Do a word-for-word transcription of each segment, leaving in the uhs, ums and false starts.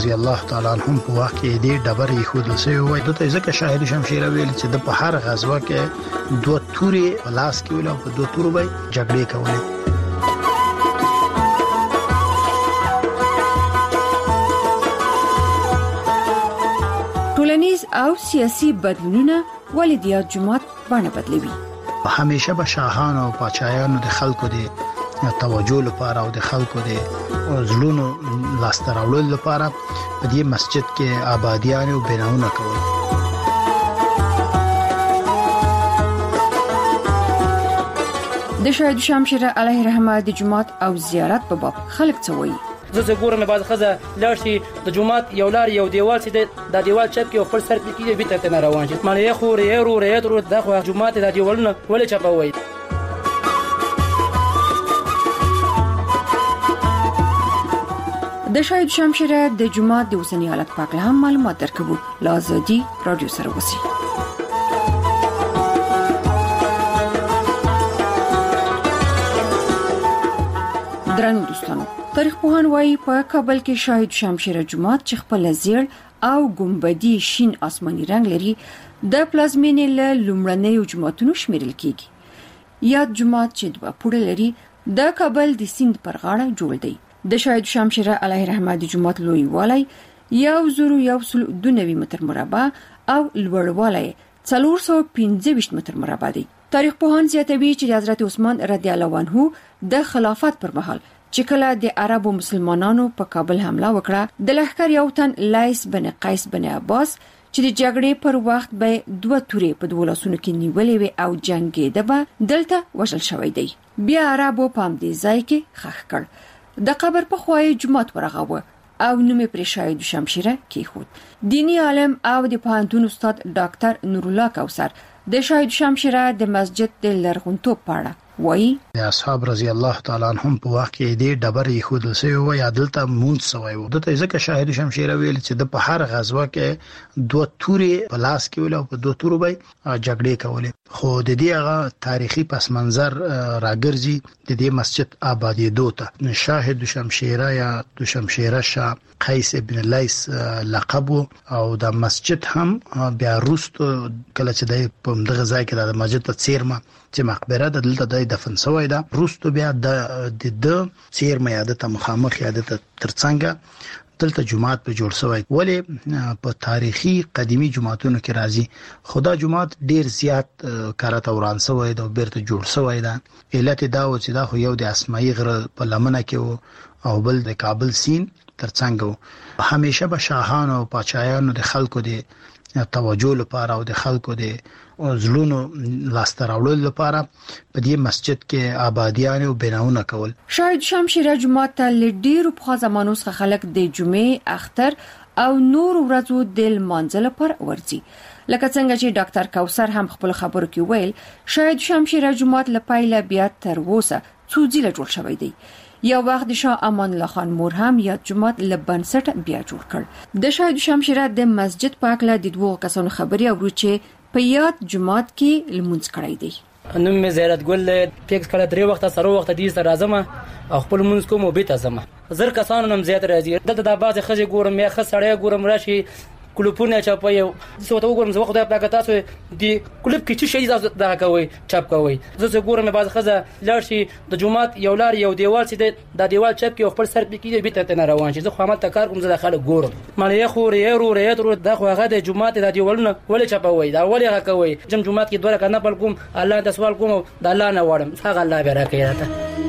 رضی الله تعالی عنهم په وخت کې دې ډبرې خودل سوی وای دته ځکه شاهد شمشیر ویل چې د په هر غزوه کې دوه توري لاس کې ویل او په دوه تورو به جګړې کولې. ټولنیز او سیاسي بدلونونه ولې د جماعت باندې بدلوي؟ همیشه به شاهان او پاچایانو د خلکو د توجه لپاره او د خلکو د زلونو لاستر اولل لپاره په دې مسجد کې آبادیان او بناونه کول. د شاهد شمشیر علیه رحمه د جماعت او زیارت په باب خلک څه وایي؟ زه څنګه ګورم بعض خزه لارشي د جماعت یو لار یو دیوال چې د دیوال چپ کې خپل سر کې کېږي بیت ته نه روان شي مله یې خورې ورو ریت ورو د جماعت د دیوالونه ولې چپوي. د شاهد شمشیر د جماعت د اوسنی حالت په اړه هم معلومات درکوو. لازدي پروډوسر وسی. درنو دوستانو، تاریخ پوهان وايي په کابل کې شاهد شمشیر جماعت چې خپل زیړ او ګمبدي شین آسماني رنگ لري د پلازمینې له لومړنیو جماعتونو شمیرل کیږي. یاد جماعت چې د پوره لري د کابل د سیند پر غاړه جوړ دی. د شاهد شمشیر علیه رحمه د جماعت لوی والی یو زرو یو سل دونوي متر مربع او لوړوالی څلور سوه پنځه ویشت متر مربع دی. تاریخ پوهان زیاتوي چې حضرت عثمان رضی الله عنه د خلافت پر مهال چې کله د عربو مسلمانانو په کابل حمله وکړه د لښکر یو تن لایس بن قیس بن عباس چې د جګړې پر وخت به دوه تورې په دوه لاسونو کې نیولې وي او جنگیده به دلته وژل شوی دی. بیا عربو پام دې ځای کې خښ کړ. د قبر په خوای جماعت ورغاوه او نومې پر شاهد شمشیره کېښود. دینی عالم او د پوهنتون استاد ډاکټر نور الله کوثر د شاهد شمشیره د مسجد د لرغونتوب په اړه وایي د اصحاب رضی الله تعالی عنهم په وخت کې دې ډبرې خودل سوی وای عدالت مونږ سوی وو دته ځکه شاهد شمشیر ویل چې د په هر غزوه کې دوه توري په لاس کې ویل او په دوه تورو به جګړې کولې. خو د دې هغه تاریخي پس منظر راګرځي د دې مسجد آبادی دوته شاهد شمشیره یا د شمشیره شاه قیس ابن لیس لقب او د مسجد هم بیا روستو کله چې د په دغه ځای کې د مسجد ته چیرمه چې مقبره د دلته د دفن شوی ده روستو بیا د د چیرمه یادته مخامخ یادته ترڅنګ دلته جماعت په جوړ شوی ولی په تاریخي قديمي جماعتونو کې راځي. خدا جماعت ډیر زیات کارته وران شوی ده او بیرته جوړ شوی ده. علت دا و چې دا خو یو د اسماعیل غره په لمنه کې او بل د کابل سین ترڅنګ همیشه به شاهان او پاچایانو د خلکو د توجه لپاره او د خلکو د زلونو لاستر اولل لپاره په دې مسجد کې آبادیان او بناونه کول. شاهد شمشیر جماعت له ډیرو په زمانو څخه خلک د جمعې اختر او نور ورځو د منځل پر ورځي. لکه څنګه چې ډاکټر کوثر هم خپل خبرو کې ویل شاهد شمشیر جماعت لپاره بیا تر اوسه څو ځله جوړ شوی دی. یو وخت د شاه امان الله خان مور هم یا جماعت لبنسټ بیا جوړ کړ. د شاهد شمشیر د مسجد پاکله د دوه کسانو خبري او چې په یاد جماعت کې لمونځ کړی دی. نوم مې زیارت ګل پیکس کړه درې وخت سره وخت دې سره راځم او خپل مونږ کوم بیت ازم زر کسانو نم زیات راځي دلته د بازه خځه ګورم یا خ سړی ګورم راشي کلوپونه چاپي زه ته وګورم زه خدای پاک تاسو دی کلوپ کې چې شي دا کوي چاپ کوي زه ګورم باز خزه لارشي د جماعت یو لار یو دیوال چې د دیوال چاپ کې خپل سر کې بیت ته نه روان شي زه خو عمل تکار کوم زه خلک ګورم مله یې خورې ورو ریت ورو د خو هغه د جماعت د دیوالونه ولې چاپوي دا ولې هغه کوي جم جماعت کې دوه کنه بل کوم الله د سوال کوم د الله نه وړم هغه الله به راکړي راته.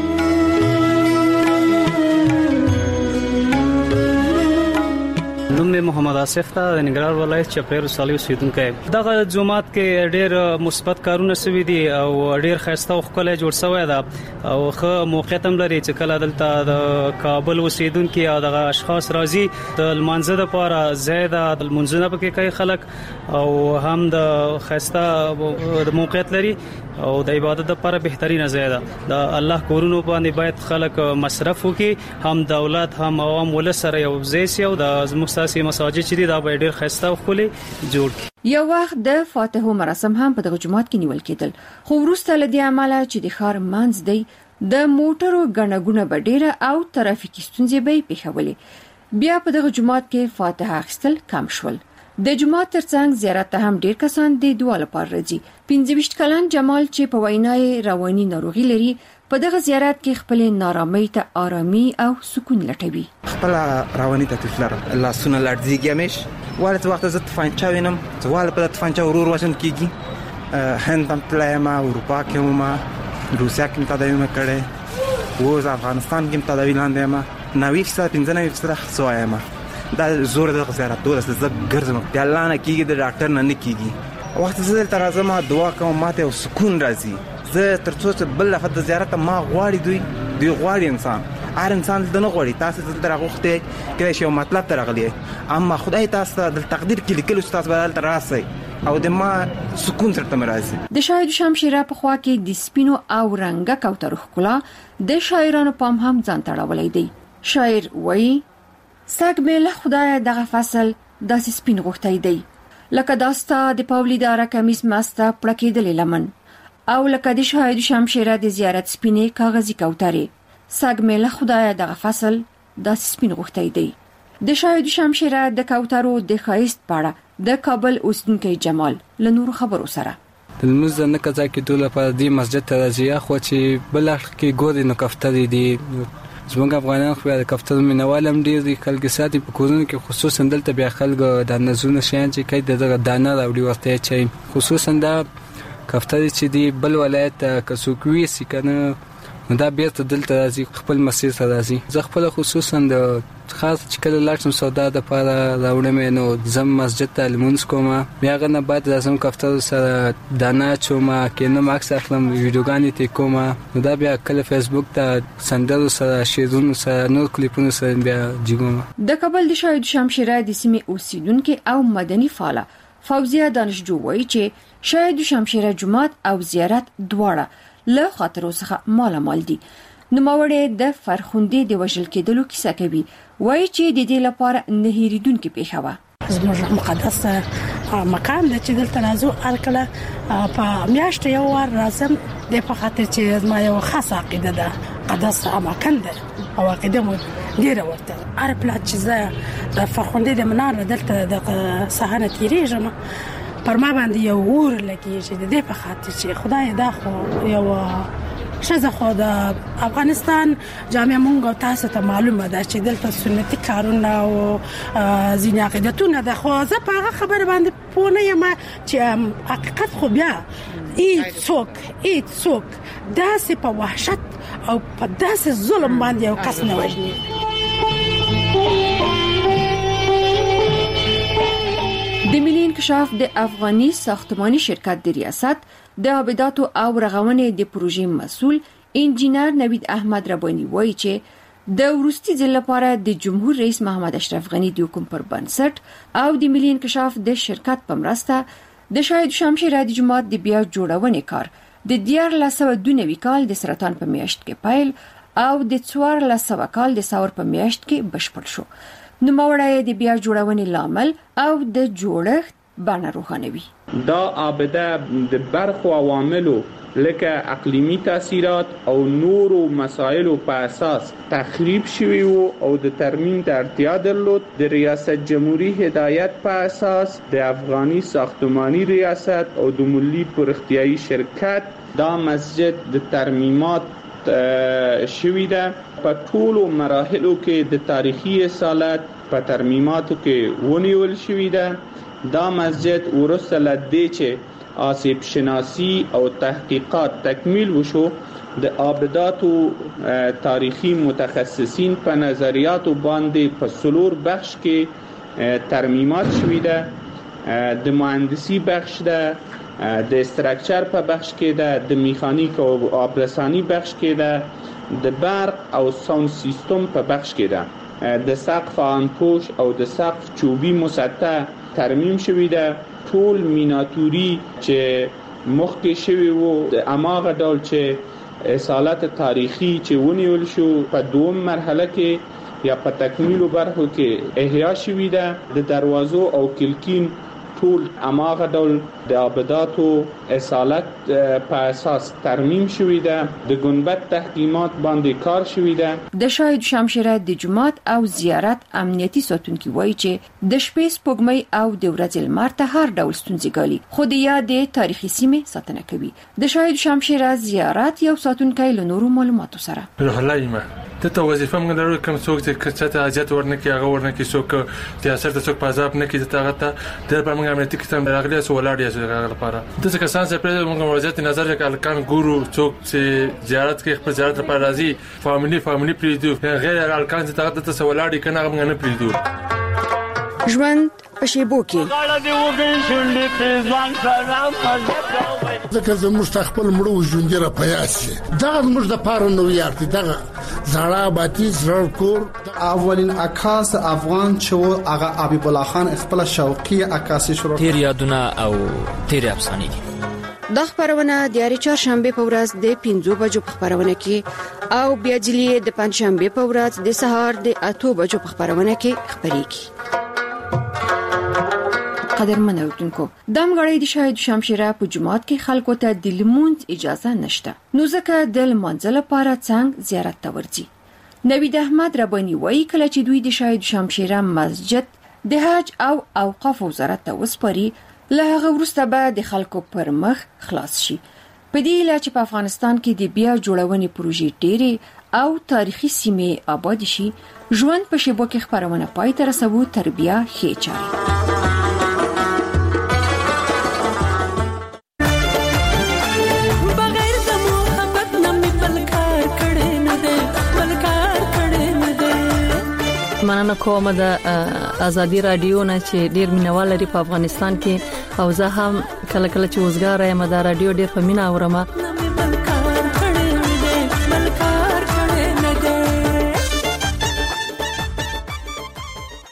نوم محمد آصف ته د ننګرهار ولایت چپریر صالح اوسیدونکی. دغه جماعت کې ډېر مثبت کارونه شوي دي او ډېر ښایسته او ښکلی جوړ شوی ده او ښه موقعیت هم لري چې کله دلته د کابل اوسیدونکي او دغه اشخاص راځي د لمانځه دپاره ځای ده د لمونځونه پکې کوي خلک او هم د ښایسته د موقعیت لري او د عبادت لپاره بهترینه ځای ده. د الله کورونو باندې باید خلک مصرف وکړي هم دولت هم عوام ولس سره یو ځای شي او د زموږ سیاسي مساجد چې دي دا به ډېر ښایسته او ښکلي جوړ کړي. یو وخت د فاتحو مراسم هم په دغه جماعت کې نیول کېدل خو وروسته له دې عمله چې د ښار منځ دی د موټرو ګڼه ګوڼه به ډېره او ترافیکي ستونزې به یې پېښولې. بیا په دغه جماعت کې فاتحه اخیستل کم شول. د جماعت ترڅنګ زیارت ته هم ډیر کسان د دعا لپاره راځي. پنځه ویشت کلن جمال چې په وینای رواني ناروغي لري په دغه زیارت کې خپل نارامۍ ته آرامي او سکون لټوي. خپل رواني تکلیف لرم، لاسونه لړزيږي مې ولې وخت زه تفانچا وینم، زوال په تفانچا ورور وژن کیږي. هند هم تلایم، اروپا کې هم، روسیا کې تداوی کړې، و افغانستان کې تداوی لاندې ما نوې څه پنځه نوې څه سوایم. دا زور د زیارت دولس زب ګرځم په الله نه کیږي، د ډاکټر نه نه کیږي. وخت زه تر ازما دعا کوم ماته او سکون راځي. زه تر څو چې بل لفظ د زیارت ما غواړي دوی دوی غواړي انسان هر انسان د نه غواړي تاسو دلته راغوخته کله شی مطلب تر غلی، اما خدای تاسو د تقدیر کې لیکل تاسو بدل تر راسي او د ما سکون تر تمرازي. د شاهد شمشیره په خوا کې د سپینو او رنګه کوترو ښکلا د شاعرانو پام هم ځان تړولې دی. شاعر وایي سګ مې له خدای دغه فصل داسې سپین غوښتای دی لکه داستا د پاولیداره کمیس مسته پړکېدلې لمن او لکه د شاهد شمشیره د زیارت سپینې کاغذي کوترې. سګ مې له خدای دغه فصل داسې سپین غوښتای دی. د شاهد شمشیره د کوترو د خایست پاړه د کابل اوسنکي جمال له نور خبرو سره د موږ نه کځه کې ټول په دې مسجد ته راځي، خو چې بل اخر کې ګوري نو کفتري دي. زموږ افغانان خو د کفترو مینوالم ډیر دي، خلک ساتي په کورونو کې، خصوصا دلته بیا خلک د نزونه شیان چې کوي دغه دانه راوړي ورته چې خصوصا دا کفتري چې دی بل ولایت کسوکوي سي کنه دا بیرته دلته راځي خپل مسیر ته راځي. زه خپل خصوصا د خاص چې کله لاړم سودا د پاره راوړم نو زم مسجد ته لمونځ کوم، بیا غنه بعد راځم کفتر سره دانا چوم کینه ماکس اخلم ویډیوګانې ته کوم، نو دا بیا کله فیسبوک ته سندرو سره شیرونو سره نور کلیپونو سره بیا جګوم. د کابل د شاهد شمشیره د سیمې اوسیدونکو او مدني فعال فوزیه دانشجو وایي چې شاهد شمشیره جماعت او زیارت دواړه له خاطرو څخه مالا مال دي. نوموړی د فرخوندې د وژل کېدلو کیسه کوي، وایي چې د دې لپاره نه هېریدونکې پیښه وه. زموږ مقدس مکان د چې دلته راځو هرکله په میاشت یو وار راځم د په خاطر چې زما یو خاصه عقیده ده، مقدس مکان ده او عقیده مو ډیره ورته. هر پلات چې زه د فرخوندې د منار دلته د صحنه تیریږم پر ما باندې یو اور لګیږي د دې په خاطر چې خدای دا خو یو شزه خو د افغانستان جامعه مونږ تاسو ته معلومه ده چې دلته سنتي کارونه او ځینې عقیدتونه ده، خو زه په هغه خبره باندې پوه نه یم چې حقیقت خو بیا هیڅ څوک هیڅ څوک داسې په وحشت او په داسې ظلم باندې یو کس نه وژني. د ملي انکشاف د افغاني ساختماني شرکت د ریاست د آباداتو او رغونې د پروژې مسؤل انجینر نوید احمد ربانی وایي چې د ورستي ځل لپاره د جمهور رئیس محمد اشرف غنی د حکم پر بنسټ او د ملي انکشاف د شرکت په مرسته د شاهد شمشیره د جماعت د بیا جوړونې کار د دیارلس سوه دوه نوي کال د سرطان په میاشت کې پیل او د څوارلس سوه کال د ساور په میاشت کې بشپړ شو. نوموړی د بیا جوړونې لامل او د جوړښت بڼه روښانوي. دا آبده د برخو عواملو لکه اقلیمی تاثیرات او نورو مسائلو په اساس تخریب شوی وو او د ترمیم ته اړتیا درلود. د ریاست جمهوریت هدایت په اساس د افغاني ساختماني ریاست او د ملي پرختیايي شرکت دا مسجد د ترمیمات شوی ده. په ټولو مراحلو کې د تاریخي اصالت په ترمیماتو کې ونیول شوی ده. دا مسجد ورسته لدی چې آسیب شناسی او تحقیقات تکمیل وشو، د آباداتو تاریخي متخصصین په نظریاتو باندې په سلور بخش کې ترمیمات شوی ده. د مهندسی بخش ده، د استراکچر په بخش کې ده، د میخانیک او آبرسانی بخش کې ده، د برق او ساوند سیستم په بخش کې ده، د سقف آنپوش او د سقف چوبی مسطح ترمیم شوی ده. ټول میناتوری چې مخکې شوی وو د اماغه ډول چې اصالت تاریخي چې ونیول شو په دوم مرحله کې یا په تکمیل برخو کې احیا شوی ده. د دروازو او کلکین ټول اماغه ډول د آباداتو اصالت په اساس ترمیم شوی ده، د ګنبد تحکیمات باندې کار شوی ده. د شاهد شمشیره د جماعت او زیارت امنیتي ساتونکي وایي چې د شپې سپوږمۍ او د ورځې لمر ته هر ډول ستونزې ګالي، خو د یادې تاریخي سیمې ساتنه کوي. د شاهد شمشیره زیارت یو ساتونکی له نورو معلوماتو سره روحلایم ته وظیفه موږ لرو، کوم څوک چې کچته حاجت ورنکي هغه ورنکي، څوک سیاست ته څوک پازاب نه کیږي، ته هغه ته د پرمنګ امنیتي کتاب راغلی سو ولاړ یې هغه لپاره د څه کسان چې پر موږ وضعیت نظر کې الکان ګورو، څوک چې زیارت کې خپل زیارت لپاره راځي فاميلي فاميلي پریدو، غیر الکان چې ته ته ولاړ کنه موږ نه پریدو. ژوند په شیبو کې ځکه زموږ خپل مړو ژوند را پیاسي دغه موږ د پاره نو یارتي دغه زړه باتی زړه کور. اولین عکاس افغان چې هغه حبیب الله خان خپل شوقي عکاسي شروع تیر یادونه او تیر افسانې دي. د خبرونه د یاري چهارشنبه په ورځ د پنځو بجو په خبرونه کې او بیا جلیه د پنځشنبه په ورځ د سهار د اته بجو په خبرونه کې خبرېږي. قدرمن اوردونکو، دم غړی د شاهد شمشیره په جماعت کې خلکو ته د لمونځ اجازه نشته، نو ځکه د لمانځه لپاره څنګه زیارت ته ورځي. نوید احمد ربانی وایي کله چې دوی د شاهد شمشیره مسجد د حج او اوقاف وزارت ته وسپاري، له هغه وروسته به د خلکو پر مخ خلاص شي. په دې لاره چې په افغانستان کې د بیا جوړونې پروژې ډېرې او تاریخي سیمې آباد شي، ژوند په شیبو کې خبرونه پای ته رسوو تر بیا ښې چارې. مننه کوم د ازادي رادیو نه چې ډیر مینوال لري په افغانستان کې، او زه هم کله کله چې وزګار یم د رادیو ډیر په مینا اورم.